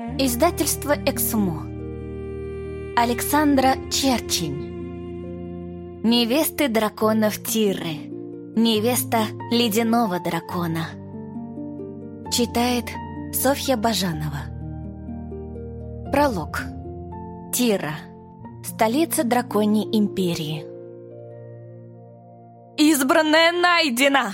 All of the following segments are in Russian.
Издательство «Эксмо». Александра Черчень. Невесты драконов Тиры. Невеста ледяного дракона. Читает Софья Бажанова. Пролог. Тира. Столица драконьей империи. «Избранная найдена!»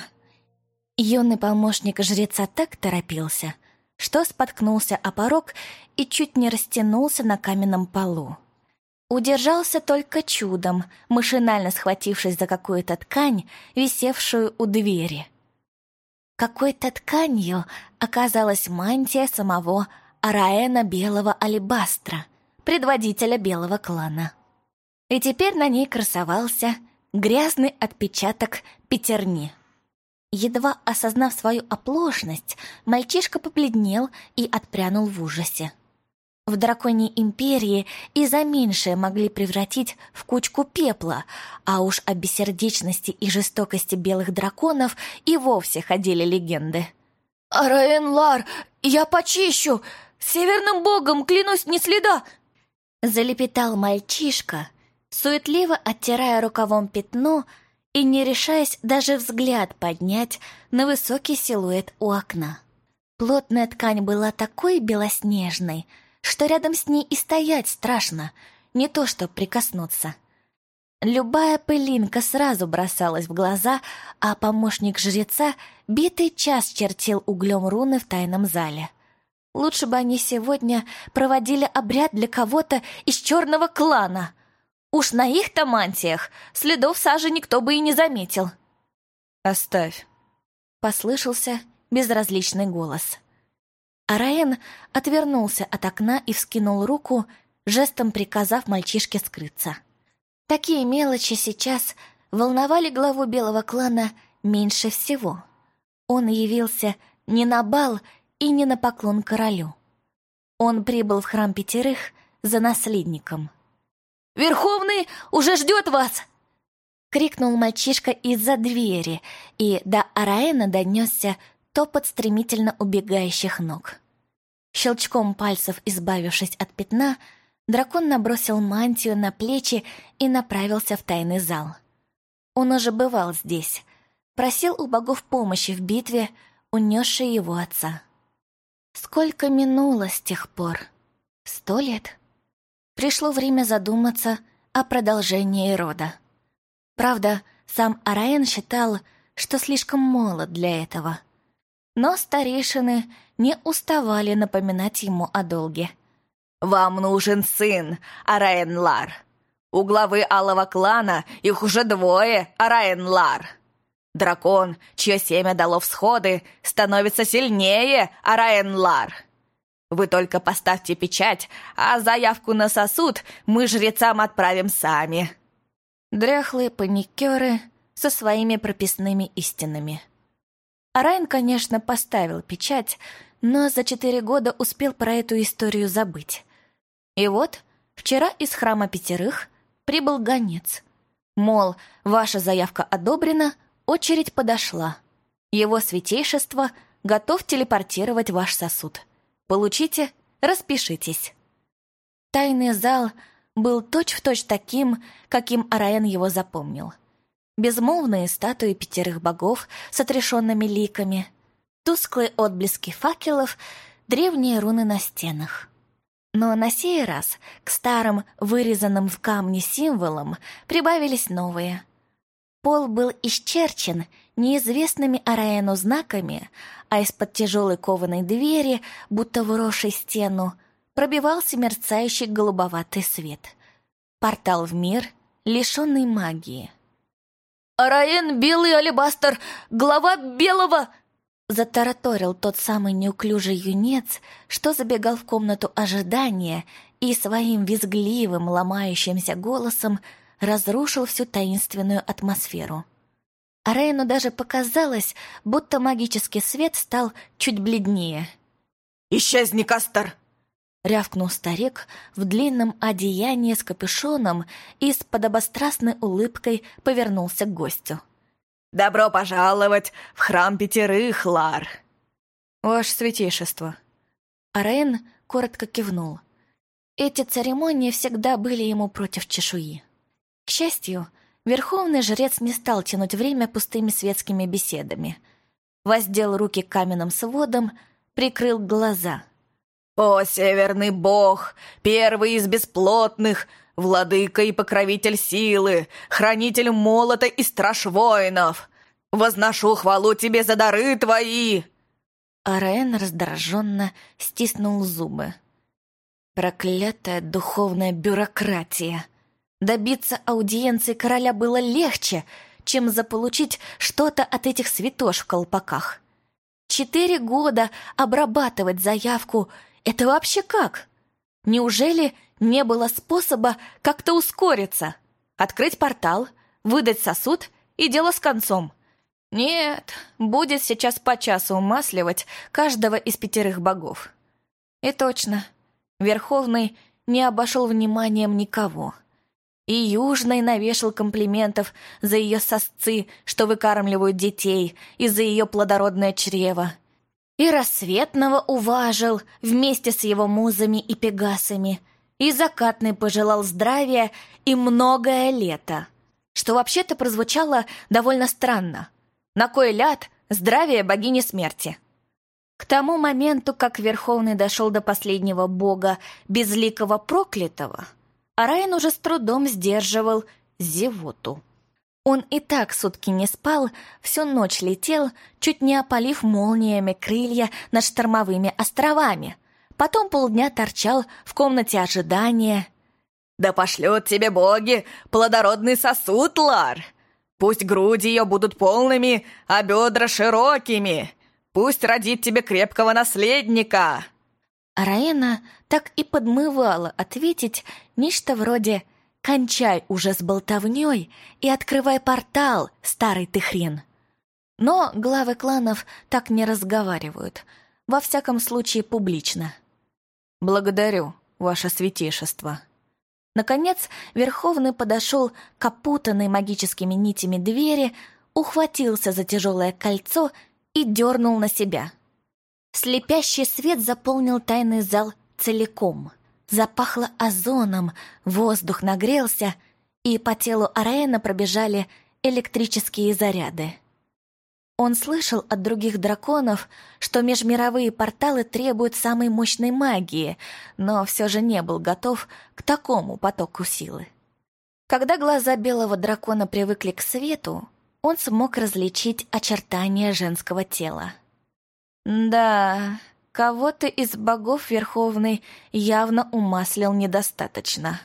Юный помощник жреца так торопился, что споткнулся о порог и чуть не растянулся на каменном полу. Удержался только чудом, машинально схватившись за какую-то ткань, висевшую у двери. Какой-то тканью оказалась мантия самого Араэна Белого Алебастра, предводителя белого клана. И теперь на ней красовался грязный отпечаток пятерни. Едва осознав свою оплошность, мальчишка побледнел и отпрянул в ужасе. В драконьей империи и за меньшее могли превратить в кучку пепла, а уж о бессердечности и жестокости белых драконов и вовсе ходили легенды. «Араэн Лар, я почищу! Северным богом, клянусь, ни следа!» Залепетал мальчишка, суетливо оттирая рукавом пятно и не решаясь даже взгляд поднять на высокий силуэт у окна. Плотная ткань была такой белоснежной, что рядом с ней и стоять страшно, не то что прикоснуться. Любая пылинка сразу бросалась в глаза, а помощник жреца битый час чертил углем руны в тайном зале. Лучше бы они сегодня проводили обряд для кого-то из черного клана. Уж на их-то мантиях следов сажи никто бы и не заметил. «Оставь», — послышался безразличный голос. Араэн отвернулся от окна и вскинул руку, жестом приказав мальчишке скрыться. Такие мелочи сейчас волновали главу белого клана меньше всего. Он явился не на бал и не на поклон королю. Он прибыл в храм пятерых за наследником. «Верховный уже ждет вас!» — крикнул мальчишка из-за двери, и до Араэна донесся топот стремительно убегающих ног. Щелчком пальцев избавившись от пятна, дракон набросил мантию на плечи и направился в тайный зал. Он уже бывал здесь, просил у богов помощи в битве, унесшей его отца. Сколько минуло с тех пор? 100 лет? Пришло время задуматься о продолжении рода. Правда, сам Араэн считал, что слишком молод для этого. Но старейшины не уставали напоминать ему о долге. «Вам нужен сын, Араэн Лар. У главы Алого клана их уже 2, Араэн Лар. Дракон, чье семя дало всходы, становится сильнее, Араэн Лар. Вы только поставьте печать, а заявку на сосуд мы жрецам отправим сами». Дряхлые паникеры со своими прописными истинами. Араэн, конечно, поставил печать, но за 4 года успел про эту историю забыть. И вот вчера из храма пятерых прибыл гонец. Мол, ваша заявка одобрена, очередь подошла. Его святейшество готов телепортировать ваш сосуд. Получите, распишитесь. Тайный зал был точь-в-точь таким, каким Араэн его запомнил. Безмолвные статуи 5 богов с отрешенными ликами, тусклые отблески факелов, древние руны на стенах. Но на сей раз к старым, вырезанным в камне символам прибавились новые. Пол был исчерчен неизвестными Араэну знаками, а из-под тяжелой кованой двери, будто вросшей стену, пробивался мерцающий голубоватый свет. Портал в мир, лишенный магии. «Араэн Белый Алебастр, глава Белого!» Затараторил тот самый неуклюжий юнец, что забегал в комнату ожидания и своим визгливым, ломающимся голосом разрушил всю таинственную атмосферу. Араэну даже показалось, будто магический свет стал чуть бледнее. «Исчезни, Кастер!» — рявкнул старик в длинном одеянии с капюшоном и с подобострастной улыбкой повернулся к гостю. «Добро пожаловать в храм пятерых, Лар!» «Ваше святейшество!» Араэн коротко кивнул. Эти церемонии всегда были ему против чешуи. К счастью, верховный жрец не стал тянуть время пустыми светскими беседами. Воздел руки к каменным сводам, прикрыл глаза. «О, северный бог, первый из бесплотных, владыка и покровитель силы, хранитель молота и страж воинов! Возношу хвалу тебе за дары твои!» Араэн раздраженно стиснул зубы. Проклятая духовная бюрократия! Добиться аудиенции короля было легче, чем заполучить что-то от этих святош в колпаках. 4 года обрабатывать заявку — это вообще как? Неужели не было способа как-то ускориться? Открыть портал, выдать сосуд и дело с концом. Нет, будет сейчас по часу умасливать каждого из 5 богов. И точно, Верховный не обошел вниманием никого. И Южный навешал комплиментов за ее сосцы, что выкармливают детей, и за ее плодородное чрево. И Рассветного уважил вместе с его музами и пегасами, и Закатный пожелал здравия и многое лето, что вообще-то прозвучало довольно странно. На кой ляд здравие богини смерти? К тому моменту, как Верховный дошел до последнего бога, безликого проклятого, Араэн уже с трудом сдерживал зевоту. Он и так сутки не спал, всю ночь летел, чуть не опалив молниями крылья над штормовыми островами. Потом полдня торчал в комнате ожидания. «Да пошлют тебе боги плодородный сосуд, Лар! Пусть груди ее будут полными, а бедра широкими! Пусть родит тебе крепкого наследника!» Араэна так и подмывала ответить нечто вроде «Кончай уже с болтовней и открывай портал, старый ты хрен». Но главы кланов так не разговаривают, во всяком случае публично. «Благодарю, ваше святейшество». Наконец, Верховный подошел к опутанной магическими нитями двери, ухватился за тяжелое кольцо и дернул на себя. Слепящий свет заполнил тайный зал целиком. Запахло озоном, воздух нагрелся, и по телу Араэна пробежали электрические заряды. Он слышал от других драконов, что межмировые порталы требуют самой мощной магии, но все же не был готов к такому потоку силы. Когда глаза белого дракона привыкли к свету, он смог различить очертания женского тела. Да, кого-то из богов Верховный явно умаслил недостаточно.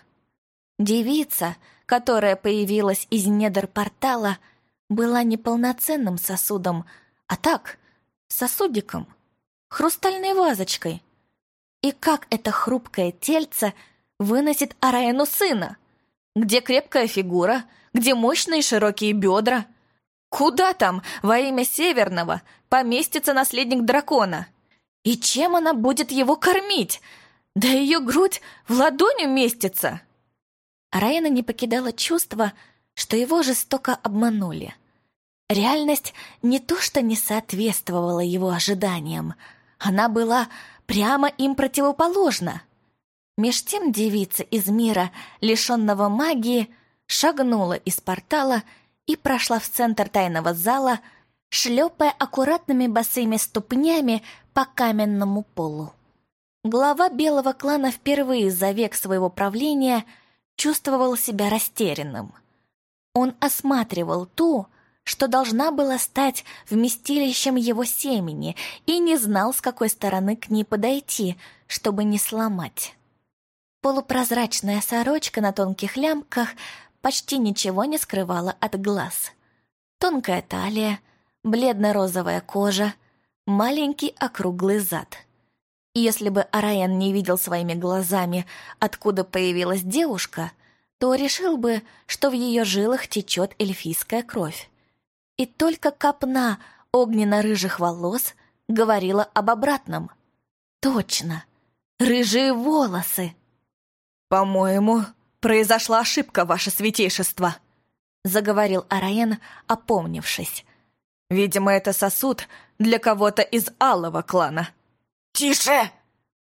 Девица, которая появилась из недр портала, была не полноценным сосудом, а так, сосудиком, хрустальной вазочкой. И как это хрупкое тельце выносит Араэну сына? Где крепкая фигура? Где мощные широкие бедра? Куда там, во имя Северного, поместится наследник дракона? И чем она будет его кормить? Да ее грудь в ладонь уместится. Араэна не покидало чувство, что его жестоко обманули. Реальность не то что не соответствовала его ожиданиям, она была прямо им противоположна. Меж тем девица из мира, лишенного магии, шагнула из портала и прошла в центр тайного зала, шлепая аккуратными босыми ступнями по каменному полу. Глава белого клана впервые за век своего правления чувствовал себя растерянным. Он осматривал ту, что должна была стать вместилищем его семени, и не знал, с какой стороны к ней подойти, чтобы не сломать. Полупрозрачная сорочка на тонких лямках почти ничего не скрывала от глаз. Тонкая талия, бледно-розовая кожа, маленький округлый зад. Если бы Араэн не видел своими глазами, откуда появилась девушка, то решил бы, что в ее жилах течет эльфийская кровь. И только копна огненно-рыжих волос говорила об обратном. Точно, рыжие волосы. «По-моему, произошла ошибка, ваше святейшество», — заговорил Араэн, опомнившись. «Видимо, это сосуд для кого-то из алого клана». «Тише!»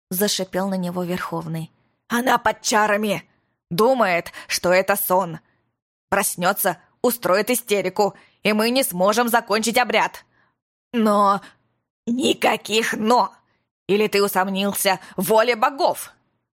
— зашипел на него Верховный. «Она под чарами! Думает, что это сон. Проснется, устроит истерику, и мы не сможем закончить обряд. Но... никаких «но». Или ты усомнился в воле богов?»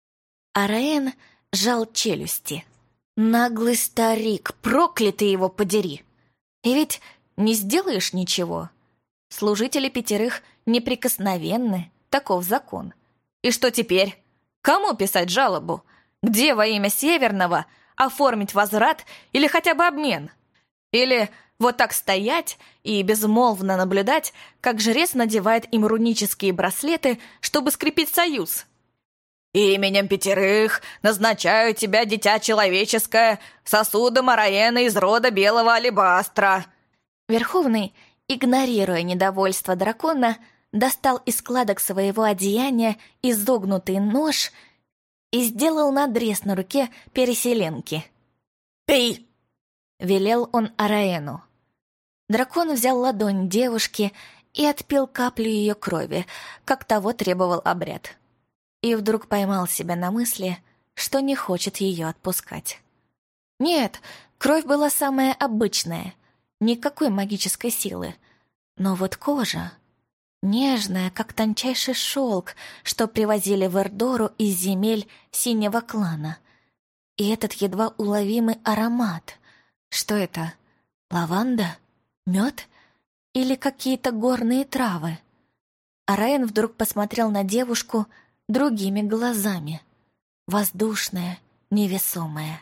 Араэн сжал челюсти. Наглый старик, проклятый его подери! И ведь не сделаешь ничего. Служители 5 неприкосновенны, таков закон. И что теперь? Кому писать жалобу? Где во имя Северного оформить возврат или хотя бы обмен? Или вот так стоять и безмолвно наблюдать, как жрец надевает им рунические браслеты, чтобы скрепить союз? «Именем 5 назначаю тебя, дитя человеческое, сосудом Араэна из рода белого алебастра». Верховный, игнорируя недовольство дракона, достал из складок своего одеяния изогнутый нож и сделал надрез на руке переселенки. «Пей!» — велел он Араэну. Дракон взял ладонь девушки и отпил каплю ее крови, как того требовал обряд. И вдруг поймал себя на мысли, что не хочет ее отпускать. Нет, кровь была самая обычная, никакой магической силы. Но вот кожа, нежная, как тончайший шелк, что привозили в Эрдору из земель синего клана. И этот едва уловимый аромат. Что это? Лаванда? Мед? Или какие-то горные травы? Араэн вдруг посмотрел на девушку другими глазами. Воздушная, невесомая,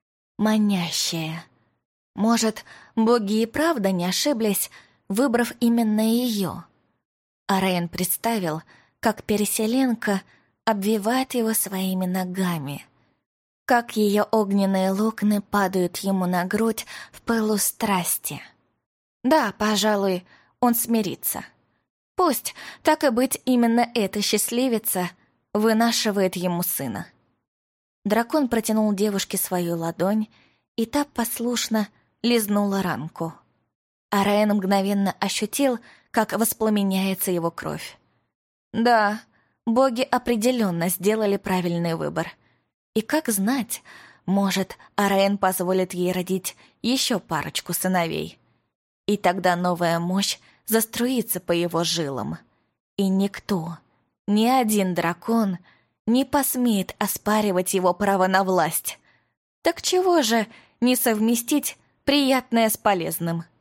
манящая. Может, боги и правда не ошиблись, выбрав именно ее? Араэн представил, как переселенка обвивает его своими ногами, как ее огненные локоны падают ему на грудь в пылу страсти. Да, пожалуй, он смирится. Пусть, так и быть, именно эта счастливица вынашивает ему сына. Дракон протянул девушке свою ладонь, и та послушно лизнула ранку. Араэн мгновенно ощутил, как воспламеняется его кровь. Да, боги определенно сделали правильный выбор. И как знать, может, Араэн позволит ей родить еще парочку сыновей. И тогда новая мощь заструится по его жилам. И никто, ни один дракон не посмеет оспаривать его право на власть. Так чего же не совместить приятное с полезным?